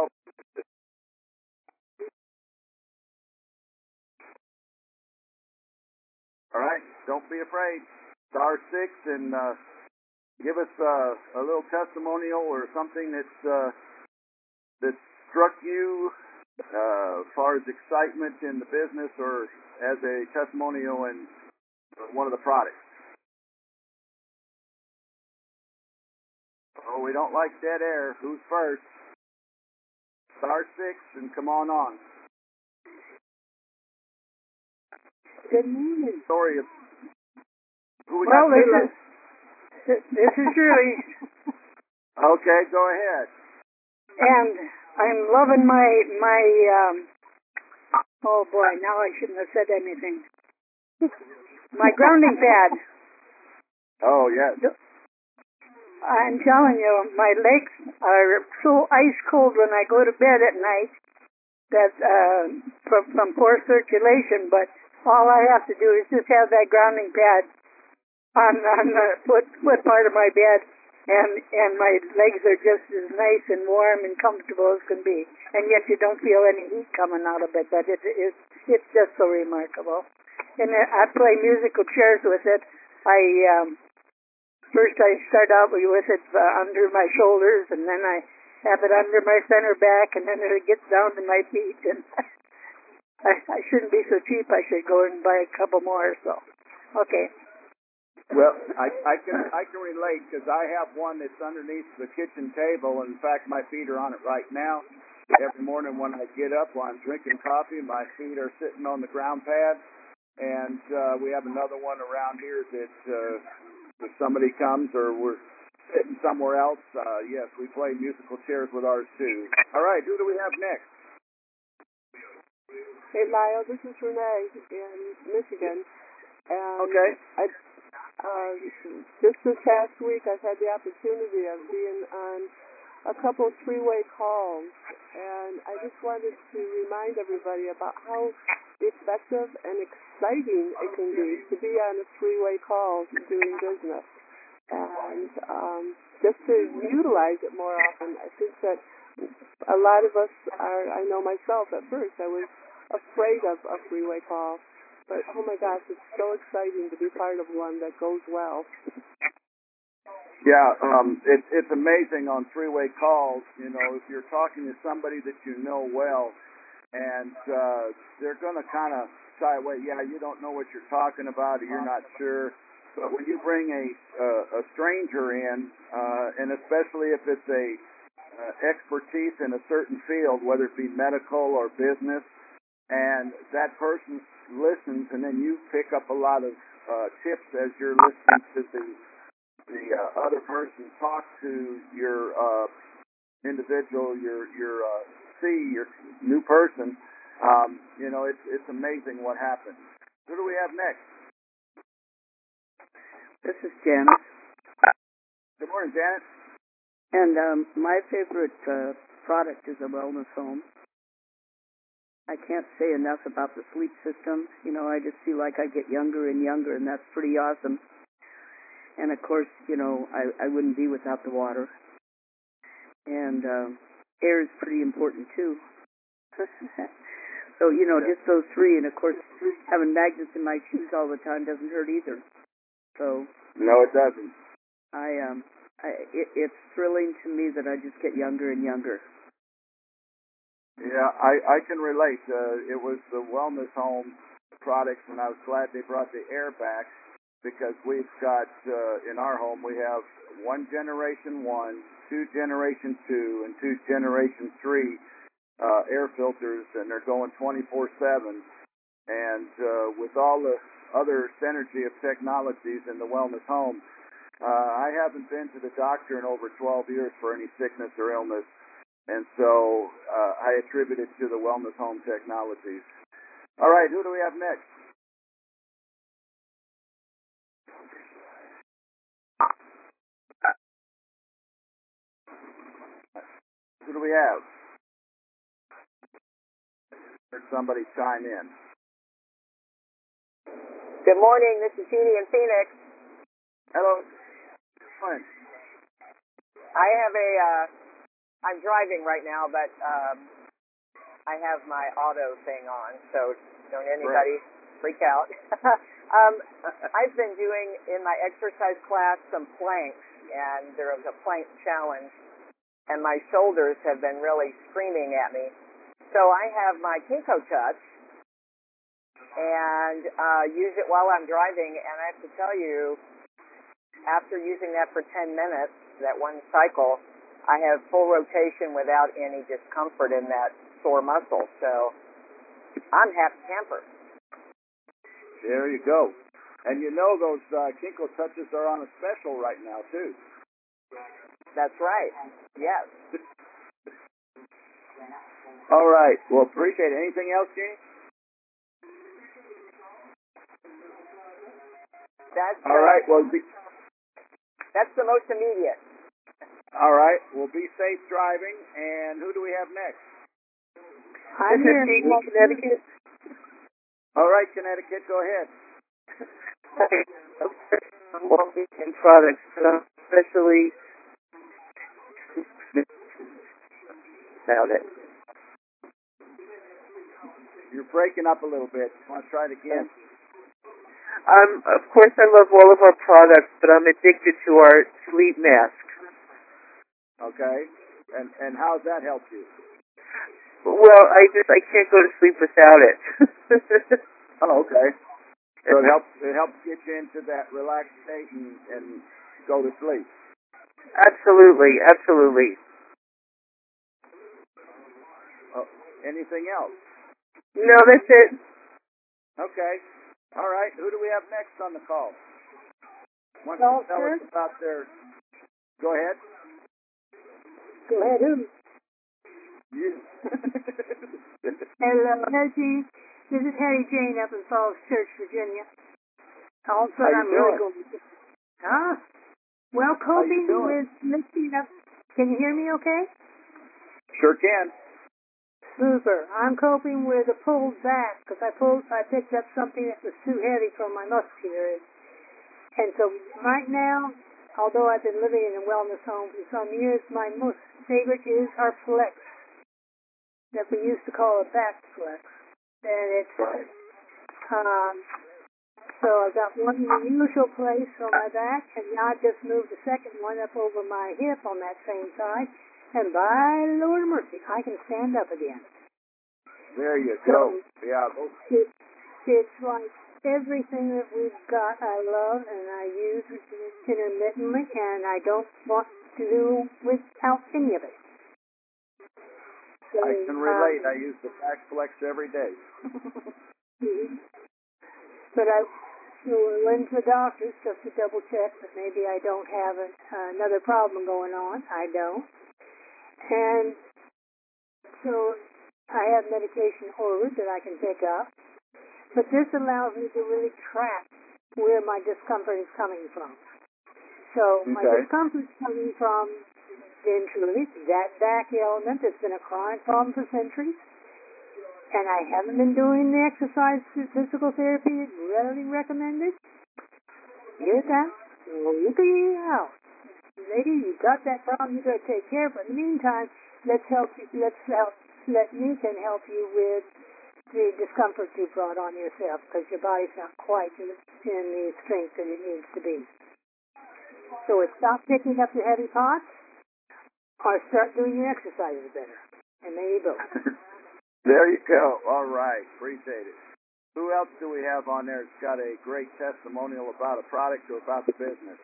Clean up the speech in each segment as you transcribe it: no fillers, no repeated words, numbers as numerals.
help. All right, don't be afraid. Star 6 and give us a little testimonial or something that struck you as far as excitement in the business or as a testimonial in one of the products. Oh, we don't like dead air. Who's first? Star 6 and come on. Good morning. Story of who we Well, got. this is Shirley. Okay, go ahead. And I'm loving my oh boy, now I shouldn't have said anything. My grounding pad. Oh, yes. I'm telling you, my legs are so ice cold when I go to bed at night that from poor circulation, but all I have to do is just have that grounding pad on the foot part of my bed, and my legs are just as nice and warm and comfortable as can be. And yet you don't feel any heat coming out of it, but it's just so remarkable. And I play musical chairs with it. First I start out with it under my shoulders, and then I have it under my center back, and then it gets down to my feet. And I shouldn't be so cheap. I should go and buy a couple more. So, okay. Well, I can relate because I have one that's underneath the kitchen table. And in fact, my feet are on it right now. Every morning when I get up, while I'm drinking coffee, my feet are sitting on the ground pad. And we have another one around here that if somebody comes or we're sitting somewhere else, yes, we play musical chairs with ours too. All right, who do we have next? Hey, Lyle, this is Renee in Michigan. And okay. Just this past week, I've had the opportunity of being on a couple of three-way calls, and I just wanted to remind everybody about how effective and exciting it can be to be on a three-way call doing business, and just to utilize it more often. I think that a lot of us are, I know myself at first, I was afraid of a three-way call, but oh my gosh, it's so exciting to be part of one that goes well. Yeah, it's amazing on three-way calls. You know, if you're talking to somebody that you know well, and they're going to kind of shy away. Yeah, you don't know what you're talking about, or you're not sure. But when you bring a stranger in, and especially if it's a expertise in a certain field, whether it be medical or business, and that person listens, and then you pick up a lot of tips as you're listening to the other person talk to your individual, your new person. You know, it's amazing what happens. Who do we have next? This is Janet. Good morning, Janet. And my favorite product is a wellness home. I can't say enough about the sleep system. You know, I just feel like I get younger and younger, and that's pretty awesome. And of course, you know, I wouldn't be without the water. And air is pretty important too. So, you know, just those three. And of course, having magnets in my shoes all the time doesn't hurt either. So no, it doesn't. It's thrilling to me that I just get younger and younger. Yeah, I can relate. It was the wellness home products, and I was glad they brought the air back, because we've got in our home we have 1 Generation 1, 2 Generation 2, and 2 Generation 3 air filters, and they're going 24/7. And with all the other synergy of technologies in the wellness home, I haven't been to the doctor in over 12 years for any sickness or illness, and so I attribute it to the wellness home technologies. All right, who do we have next? Who do we have? Heard somebody chime in. Good morning. This is Jeannie in Phoenix. Hello. Fine. I have a I'm driving right now, but I have my auto thing on, so don't anybody freak out. I've been doing in my exercise class some planks, and there was a plank challenge, and my shoulders have been really screaming at me. So I have my Kinko Touch and use it while I'm driving, and I have to tell you, after using that for 10 minutes, that one cycle, I have full rotation without any discomfort in that sore muscle. So I'm happy camper. There you go. And you know those Kinko Touches are on a special right now, too. That's right. Yes. All right. Well, appreciate it. Anything else, Jeannie? All right. Well, that's the most immediate. All right. Well, be safe driving. And who do we have next? I'm here in Connecticut. All right, Connecticut, go ahead. Walking products, especially about it. You're breaking up a little bit. Want to try it again? Of course, I love all of our products, but I'm addicted to our sleep mask. Okay. And how's that helped you? Well, I can't go to sleep without it. Oh, okay. So it helps get you into that relaxed state and go to sleep. Absolutely, absolutely. Anything else? No, that's it. Okay. All right. Who do we have next on the call? Want Well, to tell us about their... Go ahead. Go ahead, who? You. Hello, Hetty. This is Hetty Jane up in Falls Church, Virginia. All of a sudden, I'm really going. Huh? Well, coping with mixing up. Can you hear me okay? Sure can. Super. I'm coping with a pulled back because I picked up something that was too heavy for my muscular. And so right now, although I've been living in a wellness home for some years, my most favorite is our Flex that we used to call a back flex. And it's, so I've got one in the usual place on my back, and now I've just moved the second one up over my hip on that same side, and by Lord mercy, I can stand up again. There you go. Yeah. It's like everything that we've got I love, and I use intermittently, and I don't want to do without any of it. So, I can relate. I use the back flex every day. But I went to the doctor just to double check that maybe I don't have another problem going on. I don't. And so I have medication ordered that I can pick up. But this allows me to really track where my discomfort is coming from. So my discomfort is coming from, then truly, that back element that's been a chronic problem for centuries. And I haven't been doing the exercise physical therapy readily recommended. Here's that. Look at you out. Lady, you got that problem, you got to take care of it. In the meantime, let me can help you with the discomfort you brought on yourself because your body's not quite in the strength that it needs to be. So it's stop picking up the heavy pots or start doing your exercises better. And there you go. There you go. All right. Appreciate it. Who else do we have on there that's got a great testimonial about a product or about the business?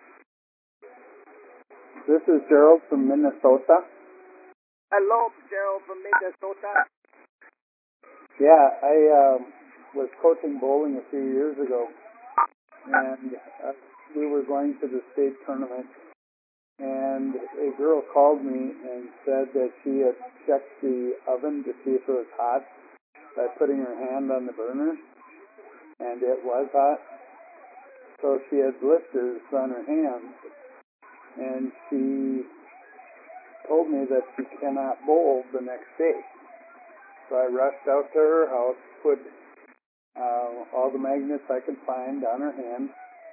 This is Gerald from Minnesota. Hello, Gerald from Minnesota. Yeah, I was coaching bowling a few years ago, and we were going to the state tournament, and a girl called me and said that she had checked the oven to see if it was hot by putting her hand on the burner, and it was hot. So she had blisters on her hands, and she told me that she cannot bowl the next day. So I rushed out to her house, put all the magnets I could find on her hand,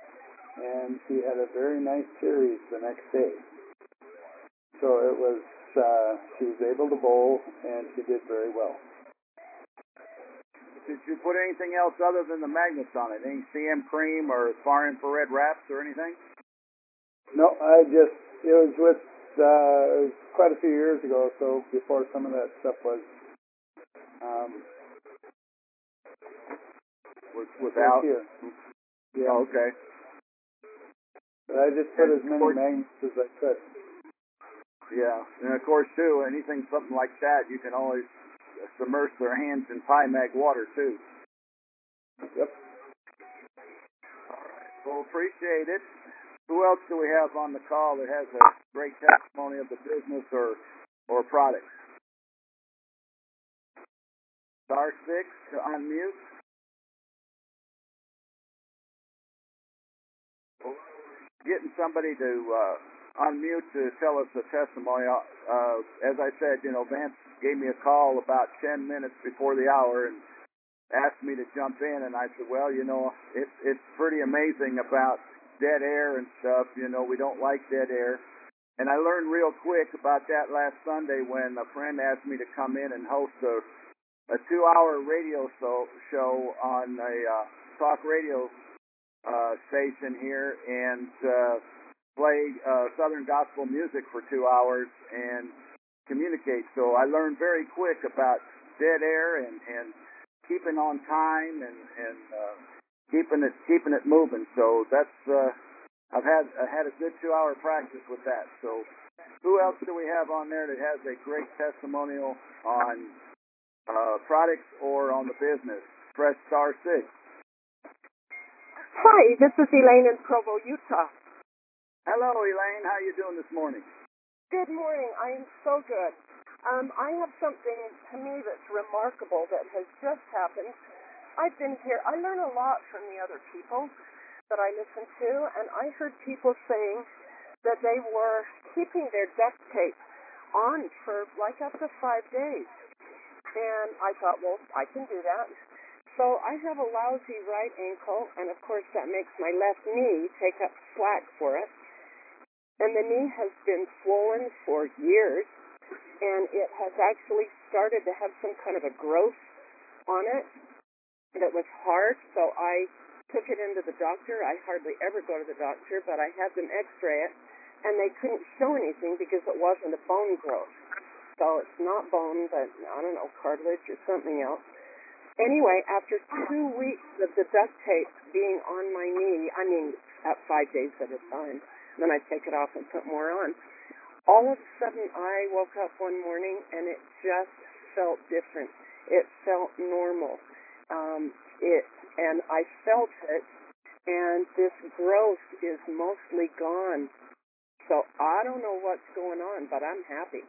and she had a very nice series the next day. So it was she was able to bowl, and she did very well. Did you put anything else other than the magnets on it? Any CM cream or far infrared wraps or anything? No, it was with, it was quite a few years ago, so before some of that stuff was, without? Here. Yeah. Oh, okay. But I just put as many magnets as I could. Yeah, and of course, too, something like that, you can always submerge their hands in Mag water, too. Yep. All right. Well, appreciate it. Who else do we have on the call that has a great testimony of the business or product? Star 6 to unmute. Getting somebody to unmute to tell us a testimony. As I said, Vance gave me a call about 10 minutes before the hour and asked me to jump in, and I said, well, it's pretty amazing about dead air and stuff. We don't like dead air. And I learned real quick about that last Sunday when a friend asked me to come in and host a 2-hour radio show on a talk radio station here and play Southern gospel music for 2 hours and communicate. So I learned very quick about dead air and keeping on time and keeping it moving. So that's I had a good 2-hour practice with that. So who else do we have on there that has a great testimonial on products or on the business? Press star 6. Hi, this is Elaine in Provo, Utah. Hello, Elaine. How are you doing this morning? Good morning. I am so good. I have something to me that's remarkable that has just happened. I've been here. I learn a lot from the other people that I listen to, and I heard people saying that they were keeping their duct tape on for like up to 5 days. And I thought, well, I can do that. So I have a lousy right ankle, and of course that makes my left knee take up slack for it. And the knee has been swollen for years, and it has actually started to have some kind of a growth on it that was hard. So I took it into the doctor. I hardly ever go to the doctor, but I had them x-ray it, and they couldn't show anything because it wasn't a bone growth. So it's not bone, but I don't know, cartilage or something else. Anyway, after 2 weeks of the duct tape being on my knee, at 5 days at a time, then I take it off and put more on. All of a sudden, I woke up one morning and it just felt different. It felt normal. And I felt it, and this growth is mostly gone. So I don't know what's going on, but I'm happy.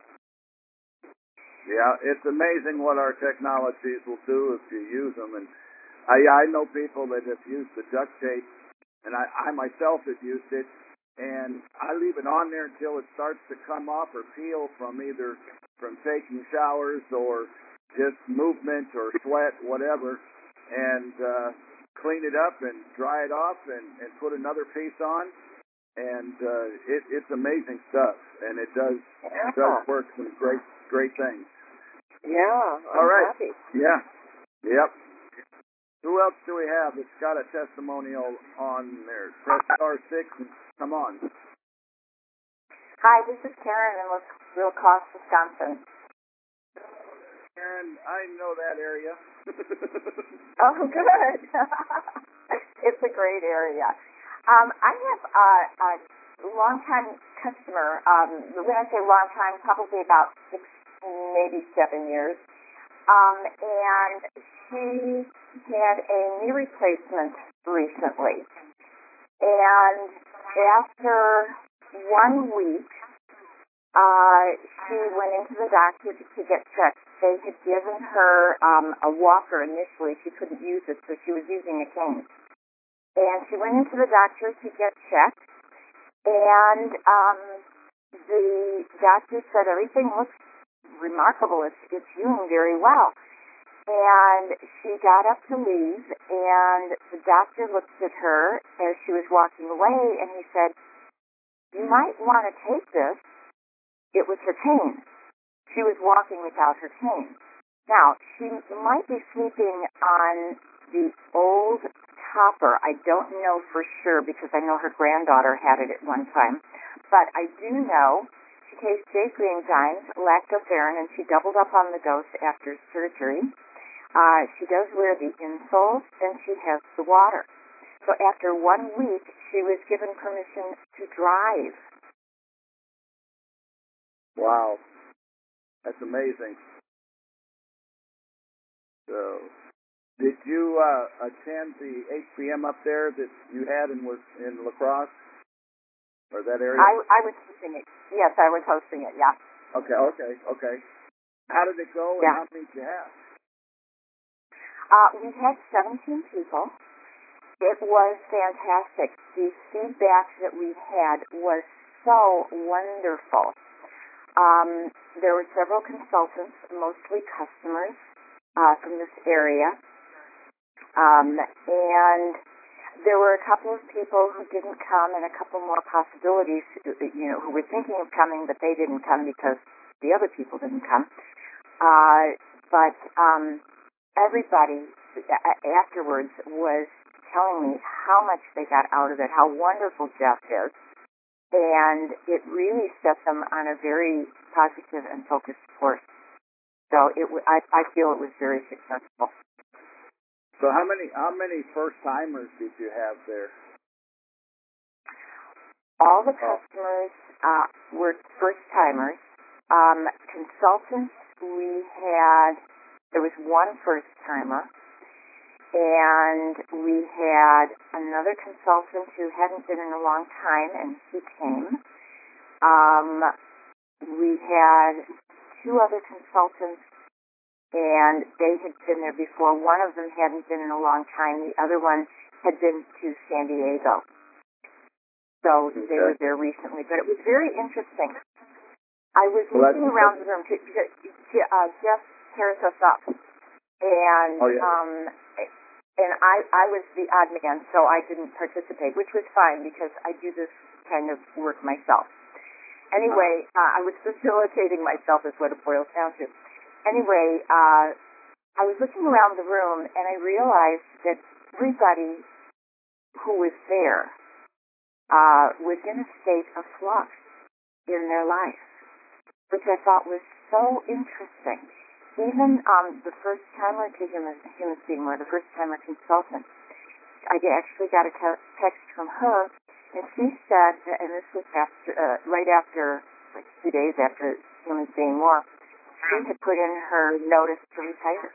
Yeah, it's amazing what our technologies will do if you use them. And I know people that have used the duct tape, and I myself have used it, and I leave it on there until it starts to come off or peel from either from taking showers or just movement or sweat, whatever, and clean it up and dry it off and put another piece on. And it's amazing stuff, and it does work some great things. Yeah, I'm all right. happy. Yeah, yep. Who else do we have that's got a testimonial on there? Press star 6 and come on. Hi, this is Karen in Wilcox, Wisconsin. Karen, I know that area. Oh, good. It's a great area. I have a long-time customer. When I say long time, probably about 6, maybe 7 years. And she had a knee replacement recently. And after 1 week, she went into the doctor to get checked. They had given her a walker initially. She couldn't use it, so she was using a cane. And she went into the doctor to get checked, and the doctor said everything looks remarkable. It's healing very well. And she got up to leave, and the doctor looked at her as she was walking away, and he said, "You might want to take this." It was her cane. she was walking without her cane. Now, she might be sleeping on the old topper. I don't know for sure because I know her granddaughter had it at one time. But I do know she takes J-Green Zymes, lactoferrin, and she doubled up on the dose after surgery. She does wear the insoles, and she has the water. So after 1 week, she was given permission to drive. Wow. That's amazing. So, did you attend the HPM up there that you had and was in La Crosse? Or that area? I was hosting it. Yes, I was hosting it, yeah. Okay. How did it go, and yeah. how many did you have? We had 17 people. It was fantastic. The feedback that we had was so wonderful. There were several consultants, mostly customers from this area. And there were a couple of people who didn't come and a couple more possibilities, who were thinking of coming, but they didn't come because the other people didn't come. But everybody afterwards was telling me how much they got out of it, how wonderful Jeff is. And it really set them on a very positive and focused course. So I feel it was very successful. So how many first timers did you have there? All the customers were first timers. Consultants, there was one first timer, and we had another consultant who hadn't been in a long time, and he came. We had two other consultants, and they had been there before. One of them hadn't been in a long time. The other one had been to San Diego. So they were there recently. But it was very interesting. I was looking around the room because Jeff pairs us up. And and I was the odd man, so I didn't participate, which was fine because I do this kind of work myself. Anyway, I was facilitating myself is what it boils down to. Anyway, I was looking around the room and I realized that everybody who was there was in a state of flux in their life, which I thought was so interesting. Even the first timer to Human Seymour, the first timer consultant, I actually got a text from her, and she said, and this was right after, like 2 days after Human Seymour, she had put in her notice to retire.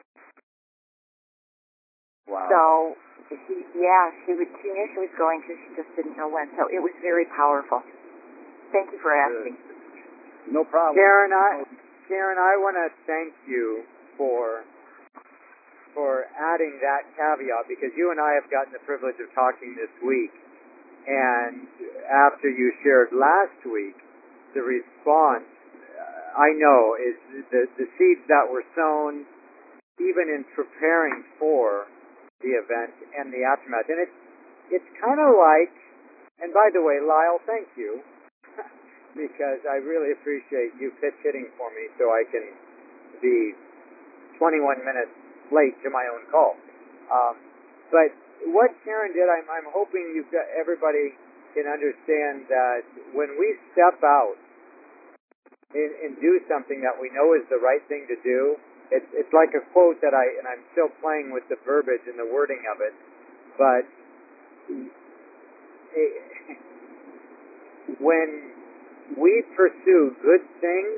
Wow. So, she knew she was going to, she just didn't know when. So it was very powerful. Thank you for asking. No problem. Sharon, I want to thank you for adding that caveat because you and I have gotten the privilege of talking this week, and after you shared last week, the response I know is the seeds that were sown even in preparing for the event and the aftermath, and it's kind of like, and by the way, Lyle, thank you. Because I really appreciate you pitch hitting for me so I can be 21 minutes late to my own call. But what Sharon did, I'm hoping everybody can understand that when we step out and do something that we know is the right thing to do, it's like a quote that I'm still playing with the verbiage and the wording of it, but when we pursue good things,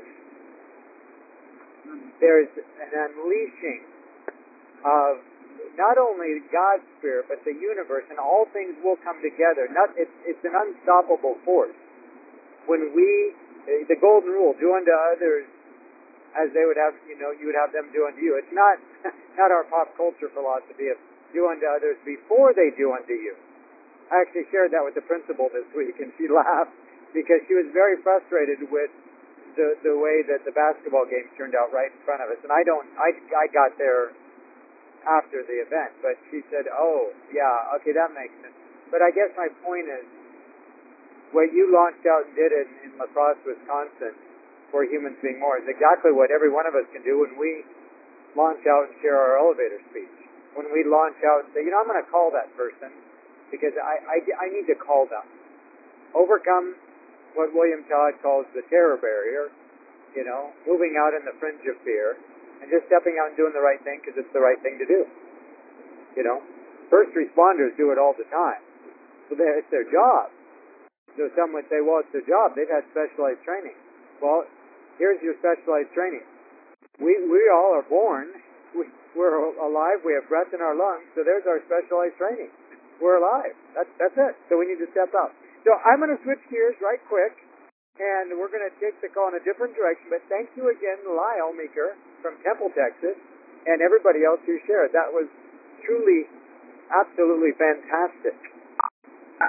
there's an unleashing of not only God's Spirit, but the universe, and all things will come together. It's an unstoppable force. When the golden rule, do unto others as they would have, you would have them do unto you. It's not our pop culture philosophy of do unto others before they do unto you. I actually shared that with the principal this week, and she laughed, because she was very frustrated with the way that the basketball game turned out right in front of us. And I got there after the event, but she said, oh, yeah, okay, that makes sense. But I guess my point is, what you launched out and did in La Crosse, Wisconsin, for humans being more. It's exactly what every one of us can do when we launch out and share our elevator speech. When we launch out and say, I'm going to call that person because I need to call them. Overcome what William Todd calls the terror barrier, moving out in the fringe of fear and just stepping out and doing the right thing because it's the right thing to do. First responders do it all the time. So it's their job. So some would say, well, it's their job. They've had specialized training. Well, here's your specialized training. We all are born. We're alive. We have breath in our lungs. So there's our specialized training. We're alive. That's it. So we need to step up. So I'm going to switch gears right quick, and we're going to take the call in a different direction. But thank you again, Lyle Meeker from Temple, Texas, and everybody else who shared. That was truly, absolutely fantastic.